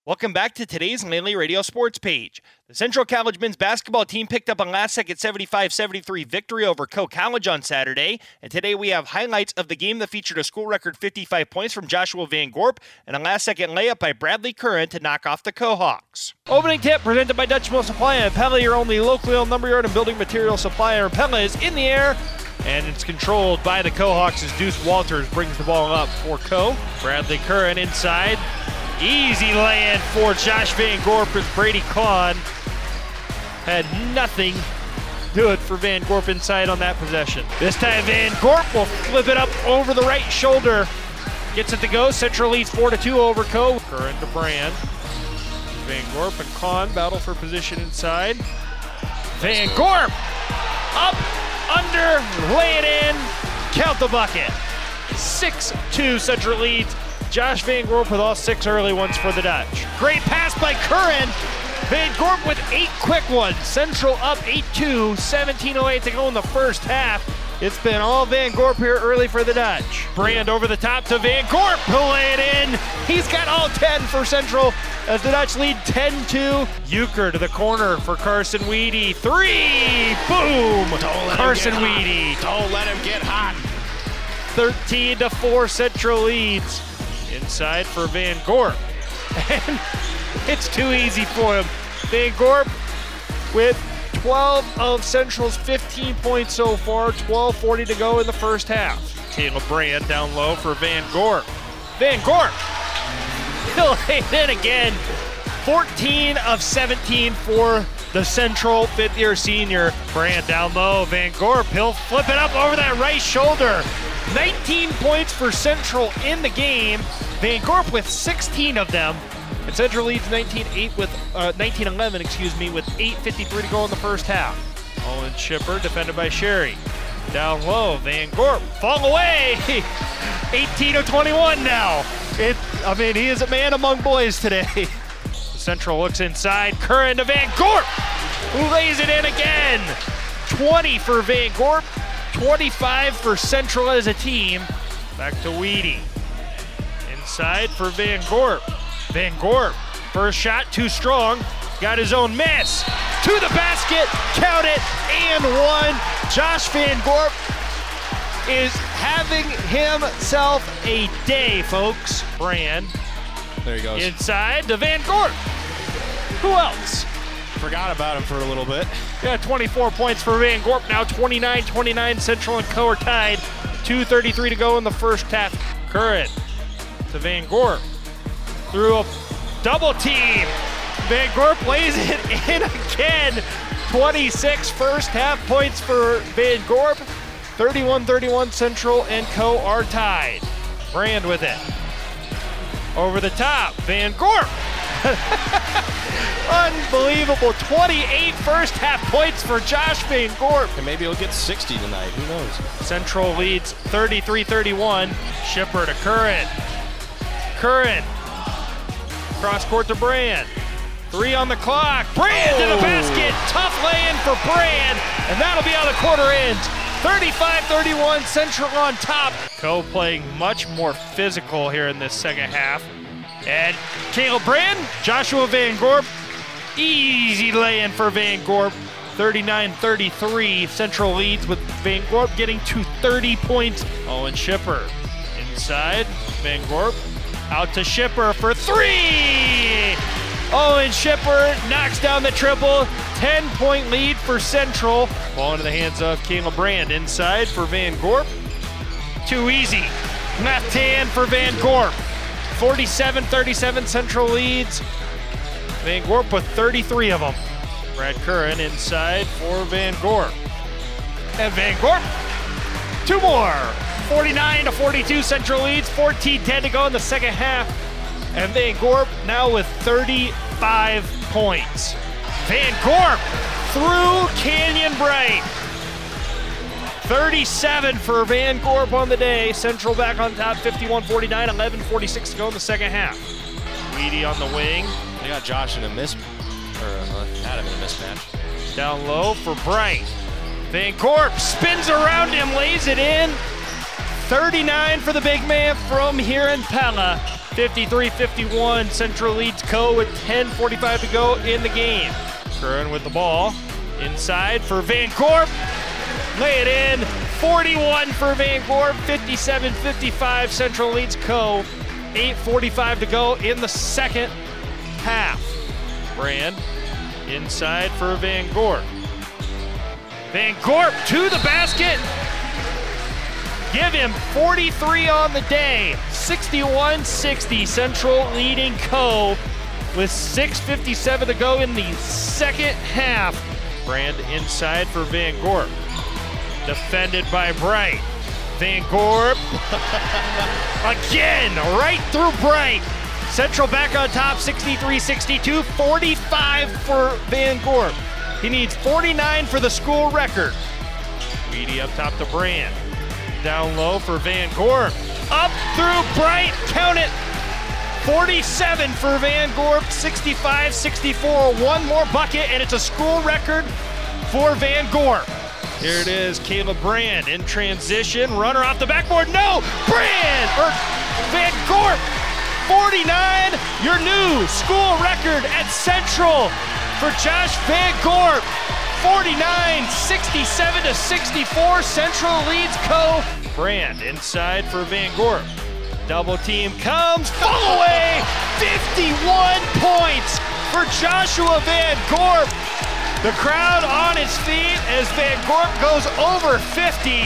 Welcome back to today's Langley Radio Sports page. The Central College men's basketball team picked up a last-second 75-73 victory over Coe College on Saturday, and today we have highlights of the game that featured a school record 55 points from Joshua Van Gorp and a last-second layup by Bradley Curran to knock off the Coe Hawks. Opening tip presented by Dutch Mill Supply and Pella, your only locally owned lumberyard and building material supplier. Pella is in the air, and it's controlled by the Coe Hawks as Deuce Walters brings the ball up for Coe. Bradley Curran inside. Easy lay-in for Josh Van Gorp as Brady Kahn had nothing good for Van Gorp inside on that possession. This time Van Gorp will flip it up over the right shoulder. Gets it to go. Central leads 4-2 over Coe. Curran to Brand. Van Gorp and Kahn battle for position inside. Van Gorp up, under, lay it in, count the bucket. 6-2 Central leads. Josh Van Gorp with all 6 early ones for the Dutch. Great pass by Curran. Van Gorp with 8 quick ones. Central up 8-2, 17:08 to go in the first half. It's been all Van Gorp here early for the Dutch. Brand over the top to Van Gorp. He'll lay it in. He's got all 10 for Central as the Dutch lead 10-2. Euchre to the corner for Carson Weedy. 3! Boom! Carson Weedy. Don't let him get hot. 13-4 Central leads. Inside for Van Gorp. And it's too easy for him. Van Gorp with 12 of Central's 15 points so far. 12:40 to go in the first half. Caleb Brand down low for Van Gorp. Van Gorp. He'll lay it in again. 14 of 17 for the Central fifth-year senior. Brand down low. Van Gorp. He'll flip it up over that right shoulder. 19 points for Central in the game. Van Gorp with 16 of them. And Central leads 19-11, with 8:53 to go in the first half. Owen Shipper defended by Sherry. Down low, Van Gorp. Fall away! 18 of 21 now. He is a man among boys today. Central looks inside. Curran to Van Gorp, who lays it in again. 20 for Van Gorp. 25 for Central as a team. Back to Weedy. Inside for Van Gorp. Van Gorp, first shot too strong. Got his own miss. To the basket, count it, and one. Josh Van Gorp is having himself a day, folks. Brand. There he goes. Inside to Van Gorp. Who else? Forgot about him for a little bit. Yeah, 24 points for Van Gorp now. 29-29. Central and Coe are tied. 2:33 to go in the first half. Curran to Van Gorp. Through a double team. Van Gorp lays it in again. 26 first half points for Van Gorp. 31-31 Central and Coe are tied. Brand with it. Over the top. Van Gorp. Unbelievable. 28 first half points for Josh Van Gorp. And maybe he'll get 60 tonight. Who knows? Central leads 33-31. Shipper to Curran. Curran. Cross court to Brand. 3 on the clock. Brand to the basket. Tough lay-in for Brand. And that'll be how the quarter ends. 35-31. Central on top. Coe playing much more physical here in this second half. And Caleb Brand, Joshua Van Gorp. Easy lay-in for Van Gorp. 39-33. Central leads with Van Gorp getting to 30 points. Owen Shipper. Inside. Van Gorp. Out to Shipper for 3! Owen Shipper knocks down the triple. 10-point lead for Central. Ball into the hands of Caleb Brand. Inside for Van Gorp. Too easy. Left hand for Van Gorp. 47-37 Central leads. Van Gorp with 33 of them. Brad Curran inside for Van Gorp. And Van Gorp, 2 more. 49-42 Central leads. 14-10 to go in the second half. And Van Gorp now with 35 points. Van Gorp through Canyon Bright. 37 for Van Gorp on the day. Central back on top, 51-49, 11:46 to go in the second half. Weedy on the wing. They got Josh in a Adam in a mismatch. Down low for Bright. Van Gorp spins around him, lays it in. 39 for the big man from here in Pella. 53-51, Central leads Co with 10:45 to go in the game. Curran with the ball, inside for Van Gorp. Lay it in, 41 for Van Gorp, 57-55, Central leads Co. 8:45 to go in the second half. Brand, inside for Van Gorp. Van Gorp to the basket. Give him 43 on the day. 61-60, Central leading Co with 6:57 to go in the second half. Brand inside for Van Gorp. Defended by Bright. Van Gorp again, right through Bright. Central back on top, 63-62, 45 for Van Gorp. He needs 49 for the school record. Weedy up top to Brand. Down low for Van Gorp. Up through Bright, count it. 47 for Van Gorp, 65-64. One more bucket, and it's a school record for Van Gorp. Here it is, Caleb Brand in transition. Runner off the backboard, no! Van Gorp, 49, your new school record at Central for Josh Van Gorp. 49, 67-64, Central leads Co. Brand inside for Van Gorp. Double team comes, fall away, 51 points for Joshua Van Gorp. The crowd on its feet as Van Gorp goes over 50,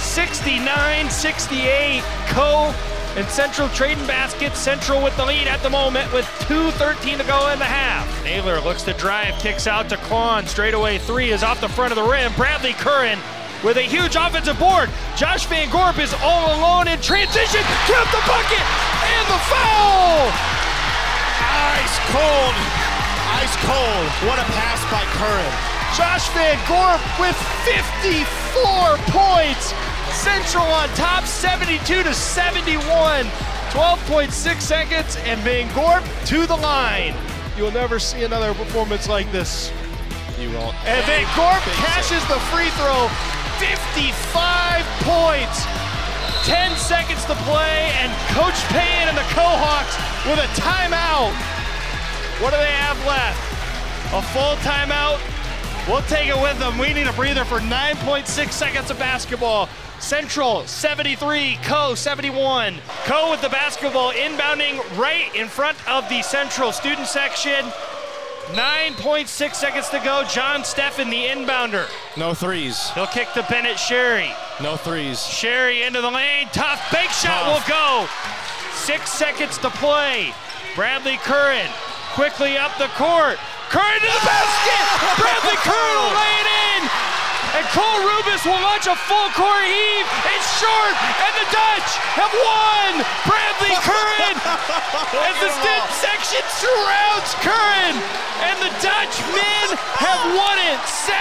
69-68, Co. and Central trading baskets. Central with the lead at the moment with 2:13 to go in the half. Naylor looks to drive, kicks out to Klon. Straightaway three is off the front of the rim. Bradley Curran with a huge offensive board. Josh Van Gorp is all alone in transition. Count the bucket and the foul! Ice cold. Ice cold. What a pass by Curran. Josh Van Gorp with 54 points. Central on top, 72-71. 12.6 seconds, and Van Gorp to the line. You will never see another performance like this. You won't. And Van Gorp cashes the free throw. 55 points. 10 seconds to play, and Coach Payne and the Cohawks with a timeout. What do they have left? A full timeout? We'll take it with them. We need a breather for 9.6 seconds of basketball. Central 73, Co 71. Co with the basketball inbounding right in front of the Central student section. 9.6 seconds to go. John Steffen, the inbounder. No threes. He'll kick to Bennett Sherry. No threes. Sherry into the lane. Tough bank shot will go. 6 seconds to play. Bradley Curran quickly up the court. Curran to the basket. Bradley Curran will lay it in. And Cole Rubis will launch a full court heave. It's short, and the Dutch have won. Bradley Curran as the student section surrounds Curran, and the Dutch men have won it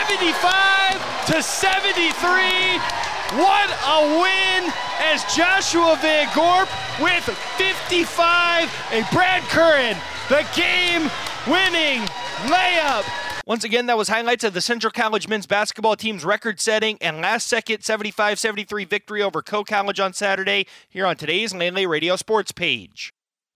75-73. What a win as Joshua Van Gorp with 55 and Brad Curran, the game-winning layup. Once again, that was highlights of the Central College men's basketball team's record-setting and last-second 75-73 victory over Co College on Saturday here on today's Lane Radio Sports page.